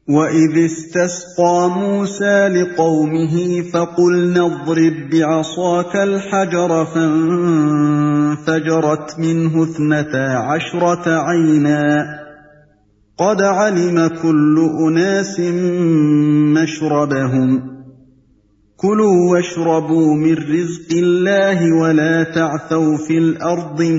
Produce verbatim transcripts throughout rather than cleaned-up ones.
وَإِذِ اسْتَسْقَىٰ مُوسَىٰ لِقَوْمِهِ فَقُلْنَا اضْرِب بِّعَصَاكَ الْحَجَرَ فَانفَجَرَتْ مِنْهُ اثْنَتَا عَشْرَةَ عَيْنًا قَدْ عَلِمَ كُلُّ أُنَاسٍ مَّشْرَبَهُمْ كُلُوا وَاشْرَبُوا مِن رِّزْقِ اللَّهِ وَلَا تَعْثَوْا فِي الْأَرْضِ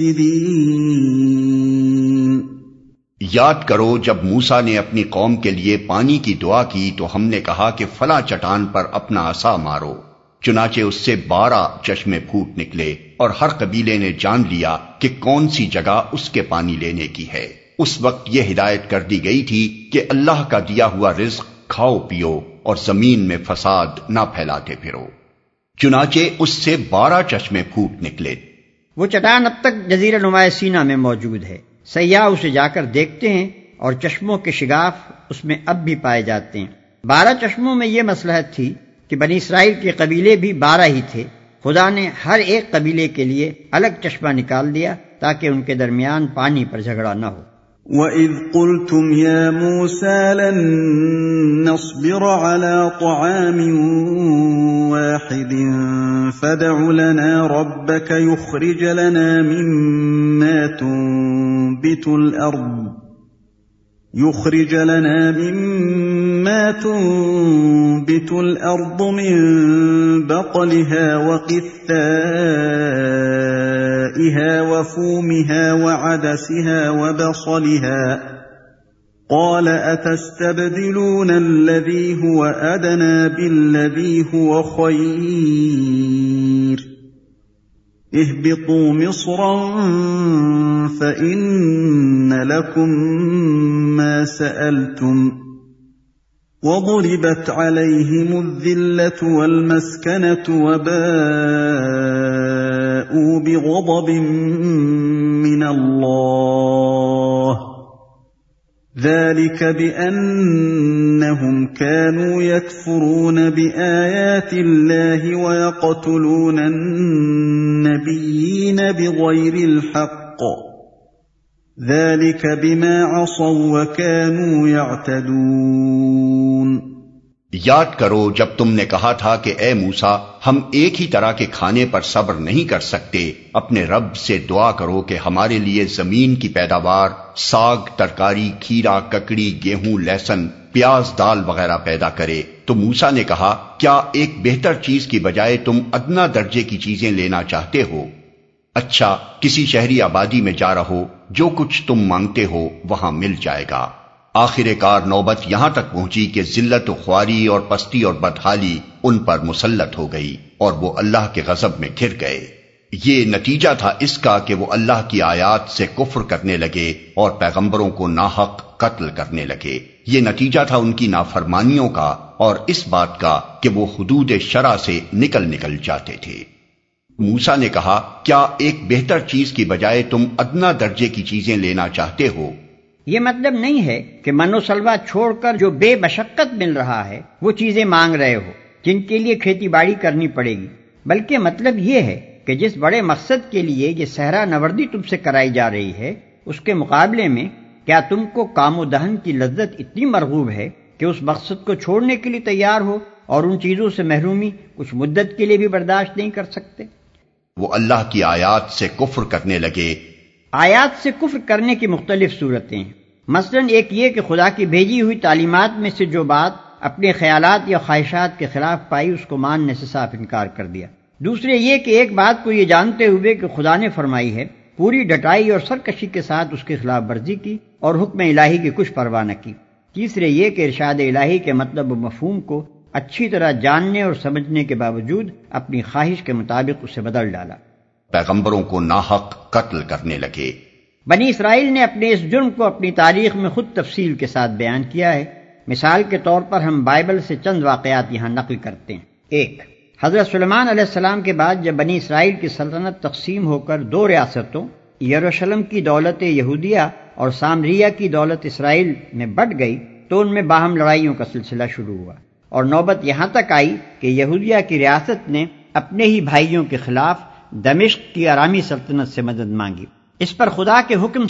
مُفْسِدِينَ۔ یاد کرو جب موسیٰ نے اپنی قوم کے لیے پانی کی دعا کی تو ہم نے کہا کہ فلاں چٹان پر اپنا عصا مارو، چنانچہ اس سے بارہ چشمے پھوٹ نکلے، اور ہر قبیلے نے جان لیا کہ کون سی جگہ اس کے پانی لینے کی ہے۔ اس وقت یہ ہدایت کر دی گئی تھی کہ اللہ کا دیا ہوا رزق کھاؤ پیو اور زمین میں فساد نہ پھیلاتے پھرو، چنانچہ اس سے بارہ چشمے پھوٹ نکلے۔ وہ چٹان اب تک جزیرہ نما سینا میں موجود ہے، سیاح اسے جا کر دیکھتے ہیں اور چشموں کے شگاف اس میں اب بھی پائے جاتے ہیں۔ بارہ چشموں میں یہ مصلحت تھی کہ بنی اسرائیل کے قبیلے بھی بارہ ہی تھے، خدا نے ہر ایک قبیلے کے لیے الگ چشمہ نکال دیا تاکہ ان کے درمیان پانی پر جھگڑا نہ ہو۔ وَإِذْ قُلْتُمْ يَا مُوسَىٰ لَن نَّصْبِرَ عَلَىٰ طَعَامٍ وَاحِدٍ فَادْعُ لَنَا رَبَّكَ يُخْرِجْ لَنَا مِمَّا تُنبِتُ الْأَرْضُ يُخْرِجْ لَنَا مِمَّا تُنبِتُ الْأَرْضُ مِن بَقْلِهَا وَقِثَّائِهَا وَفُومِهَا وَعَدَسِهَا وَبَصَلِهَا قَالَ أَتَسْتَبْدِلُونَ الَّذِي هُوَ أَدْنَىٰ بِالَّذِي هُوَ خَيْرٌ اهْبِطُوا مِصْرًا فَإِنَّ لَكُم مَّا سَأَلْتُمْ وَضُرِبَتْ عَلَيْهِمُ الذِّلَّةُ وَالْمَسْكَنَةُ وَبَاءُوا بِغَضَبٍ مِّنَ اللَّهِ ذَلِكَ بِأَنَّهُمْ كَانُوا يَكْفُرُونَ بِآيَاتِ اللَّهِ وَيَقْتُلُونَ النَّبِيِّينَ بِغَيْرِ الْحَقِّ ذَلِكَ بِمَا عَصَوا وَكَانُوا يَعْتَدُونَ۔ یاد کرو جب تم نے کہا تھا کہ اے موسیٰ ہم ایک ہی طرح کے کھانے پر صبر نہیں کر سکتے، اپنے رب سے دعا کرو کہ ہمارے لیے زمین کی پیداوار، ساگ، ترکاری، کھیرا، ککڑی، گیہوں، لہسن، پیاز، دال وغیرہ پیدا کرے۔ تو موسیٰ نے کہا کیا ایک بہتر چیز کی بجائے تم ادنا درجے کی چیزیں لینا چاہتے ہو؟ اچھا کسی شہری آبادی میں جا رہو، جو کچھ تم مانگتے ہو وہاں مل جائے گا۔ آخر کار نوبت یہاں تک پہنچی کہ ذلت و خواری اور پستی اور بدحالی ان پر مسلط ہو گئی اور وہ اللہ کے غضب میں گر گئے۔ یہ نتیجہ تھا اس کا کہ وہ اللہ کی آیات سے کفر کرنے لگے اور پیغمبروں کو ناحق قتل کرنے لگے۔ یہ نتیجہ تھا ان کی نافرمانیوں کا اور اس بات کا کہ وہ حدود شرع سے نکل نکل جاتے تھے۔ موسیٰ نے کہا کیا ایک بہتر چیز کی بجائے تم ادنا درجے کی چیزیں لینا چاہتے ہو؟ یہ مطلب نہیں ہے کہ من و سلوہ چھوڑ کر جو بے مشقت مل رہا ہے وہ چیزیں مانگ رہے ہو جن کے لیے کھیتی باڑی کرنی پڑے گی، بلکہ مطلب یہ ہے کہ جس بڑے مقصد کے لیے یہ صحرا نوردی تم سے کرائی جا رہی ہے اس کے مقابلے میں کیا تم کو کام و دہن کی لذت اتنی مرغوب ہے کہ اس مقصد کو چھوڑنے کے لیے تیار ہو اور ان چیزوں سے محرومی کچھ مدت کے لیے بھی برداشت نہیں کر سکتے؟ وہ اللہ کی آیات سے کفر کرنے لگے۔ آیات سے کفر کرنے کی مختلف صورتیں ہیں، مثلا ایک یہ کہ خدا کی بھیجی ہوئی تعلیمات میں سے جو بات اپنے خیالات یا خواہشات کے خلاف پائی اس کو ماننے سے صاف انکار کر دیا۔ دوسرے یہ کہ ایک بات کو یہ جانتے ہوئے کہ خدا نے فرمائی ہے پوری ڈٹائی اور سرکشی کے ساتھ اس کی خلاف ورزی کی اور حکم الہی کی کچھ پرواہ نہ کی۔ تیسرے یہ کہ ارشاد الہی کے مطلب و مفہوم کو اچھی طرح جاننے اور سمجھنے کے باوجود اپنی خواہش کے مطابق اسے بدل ڈالا۔ پیغمبروں کو ناحق قتل کرنے لگے۔ بنی اسرائیل نے اپنے اس جرم کو اپنی تاریخ میں خود تفصیل کے ساتھ بیان کیا ہے۔ مثال کے طور پر ہم بائبل سے چند واقعات یہاں نقل کرتے ہیں۔ ایک، حضرت سلیمان علیہ السلام کے بعد جب بنی اسرائیل کی سلطنت تقسیم ہو کر دو ریاستوں یروشلم کی دولت یہودیہ اور سامریہ کی دولت اسرائیل میں بٹ گئی تو ان میں باہم لڑائیوں کا سلسلہ شروع ہوا اور نوبت یہاں تک آئی کہ یہودیہ کی ریاست نے اپنے ہی بھائیوں کے خلاف دمشق کی آرامی سلطنت سے مدد مانگی۔ اس پر خدا کے حکم سے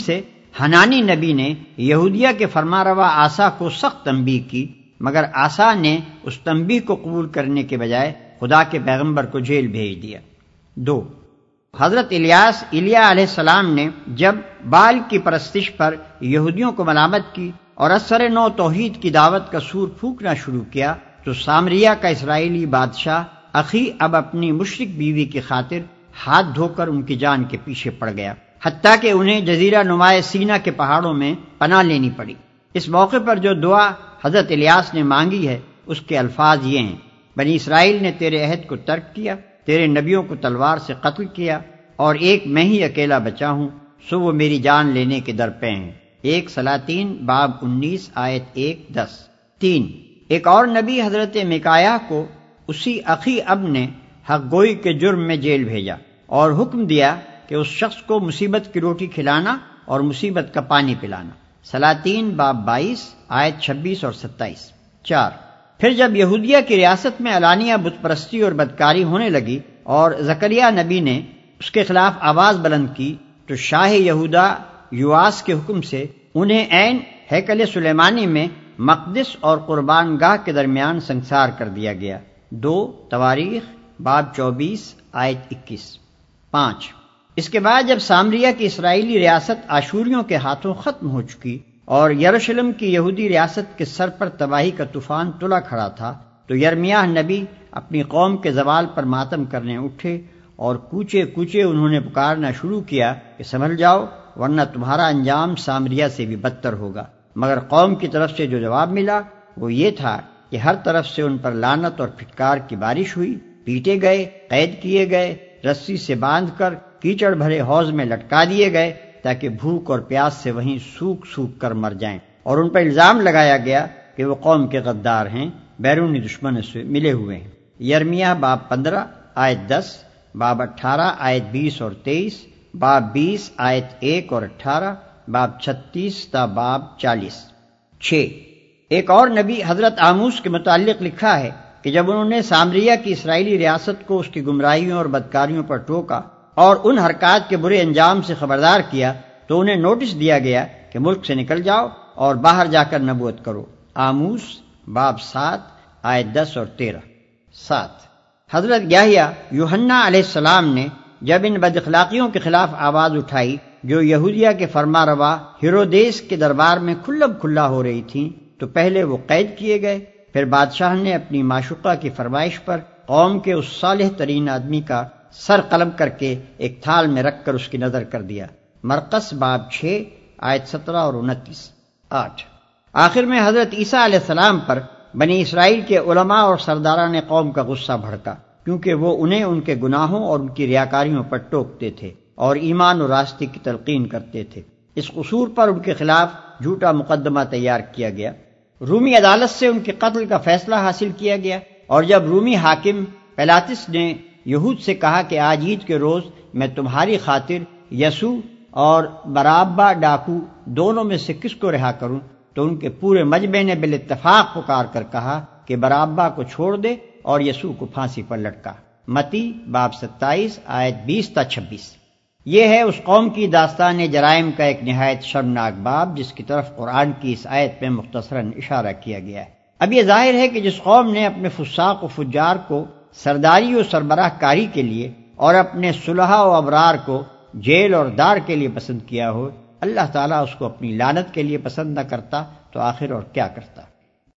حنانی نبی نے یہودیہ کے فرما روا آسا کو سخت تنبیہ کی، مگر آسا نے اس تنبیہ کو قبول کرنے کے بجائے خدا کے پیغمبر کو جیل بھیج دیا۔ دو، حضرت الیاس ایلیا علیہ السلام نے جب بال کی پرستش پر یہودیوں کو ملامت کی اور اثر نو توحید کی دعوت کا سور پھونکنا شروع کیا تو سامریا کا اسرائیلی بادشاہ اخی اب اپنی مشرک بیوی کی خاطر ہاتھ دھو کر ان کی جان کے پیچھے پڑ گیا، حتیٰ کہ انہیں جزیرہ نمائے سینا کے پہاڑوں میں پناہ لینی پڑی۔ اس موقع پر جو دعا حضرت الیاس نے مانگی ہے اس کے الفاظ یہ ہیں: بنی اسرائیل نے تیرے عہد کو ترک کیا، تیرے نبیوں کو تلوار سے قتل کیا، اور ایک میں ہی اکیلا بچا ہوں، سو وہ میری جان لینے کے در پہ ہیں۔ ایک سلاطین باب انیس آیت ایک دس۔ تین، ایک اور نبی حضرت میکایہ کو اسی اخی اب نے حق گوئی کے جرم میں جیل بھیجا اور حکم دیا کہ اس شخص کو مصیبت کی روٹی کھلانا اور مصیبت کا پانی پلانا۔ سلاطین باب بائیس آیت چھبیس اور ستائیس۔ چار، پھر جب یہودیہ کی ریاست میں علانیہ بت پرستی اور بدکاری ہونے لگی اور زکریا نبی نے اس کے خلاف آواز بلند کی تو شاہ یہودا یواس کے حکم سے انہیں عین ہیکل سلیمانی میں مقدس اور قربان گاہ کے درمیان سنگسار کر دیا گیا۔ دو تواریخ باب چوبیس آیت اکیس۔ پانچ، اس کے بعد جب سامریا کی اسرائیلی ریاست آشوریوں کے ہاتھوں ختم ہو چکی اور یروشلم کی یہودی ریاست کے سر پر تباہی کا طوفان تلا کھڑا تھا تو یرمیاہ نبی اپنی قوم کے زوال پر ماتم کرنے اٹھے اور کوچے کوچے انہوں نے پکارنا شروع کیا کہ سنبھل جاؤ ورنہ تمہارا انجام سامریا سے بھی بدتر ہوگا۔ مگر قوم کی طرف سے جو جواب ملا وہ یہ تھا کہ ہر طرف سے ان پر لعنت اور پھٹکار کی بارش ہوئی، پیٹے گئے، قید کیے گئے، رسی سے باندھ کر کیچڑ بھرے حوض میں لٹکا دیے گئے تاکہ بھوک اور پیاس سے وہیں سوکھ سوکھ کر مر جائیں، اور ان پر الزام لگایا گیا کہ وہ قوم کے غدار ہیں، بیرونی دشمنوں سے ملے ہوئے ہیں۔ یرمیاہ باب پندرہ آیت دس، باب اٹھارہ آیت بیس اور تیئیس، باب بیس آیت ایک اور اٹھارہ، باب چھتیس تا باب چالیس۔ چھ، ایک اور نبی حضرت آموس کے متعلق لکھا ہے کہ جب انہوں نے سامریا کی اسرائیلی ریاست کو اس کی گمراہیوں اور بدکاریوں پر ٹوکا اور ان حرکات کے برے انجام سے خبردار کیا تو انہیں نوٹس دیا گیا کہ ملک سے نکل جاؤ اور باہر جا کر نبوت کرو۔ آموس باب سات آیت دس اور تیرہ۔ سات، حضرت یحییٰ یوحنا علیہ السلام نے جب ان بد اخلاقیوں کے خلاف آواز اٹھائی جو یہودیہ کے فرما روا ہیرودیس کے دربار میں کھلب کھلا ہو رہی تھیں تو پہلے وہ قید کیے گئے، پھر بادشاہ نے اپنی معشوقہ کی فرمائش پر قوم کے اس صالح ترین آدمی کا سر قلم کر کے ایک تھال میں رکھ کر اس کی نظر کر دیا۔ مرقس باب چھ آیت سترہ اور انتیس۔ آٹھ، آخر میں حضرت عیسیٰ علیہ السلام پر بنی اسرائیل کے علماء اور سرداران قوم کا غصہ بھڑکا، کیونکہ وہ انہیں ان کے گناہوں اور ان کی ریاکاریوں پر ٹوکتے تھے اور ایمان و راستی کی تلقین کرتے تھے۔ اس قصور پر ان کے خلاف جھوٹا مقدمہ تیار کیا گیا، رومی عدالت سے ان کے قتل کا فیصلہ حاصل کیا گیا، اور جب رومی حاکم پیلاطس نے یہود سے کہا کہ آج عید کے روز میں تمہاری خاطر یسوع اور برابا ڈاکو دونوں میں سے کس کو رہا کروں، تو ان کے پورے مجمع نے بالاتفاق پکار کر کہا کہ برابا کو چھوڑ دے اور یسوع کو پھانسی پر لٹکا۔ متی باب ستائیس آیت بیس تا چھبیس۔ یہ ہے اس قوم کی داستان جرائم کا ایک نہایت شرمناک باب جس کی طرف قرآن کی اس آیت میں مختصراً اشارہ کیا گیا ہے۔ اب یہ ظاہر ہے کہ جس قوم نے اپنے فساق و فجار کو سرداری و سربراہ کاری کے لیے اور اپنے صلحاء و ابرار کو جیل اور دار کے لیے پسند کیا ہو، اللہ تعالیٰ اس کو اپنی لعنت کے لیے پسند نہ کرتا تو آخر اور کیا کرتا۔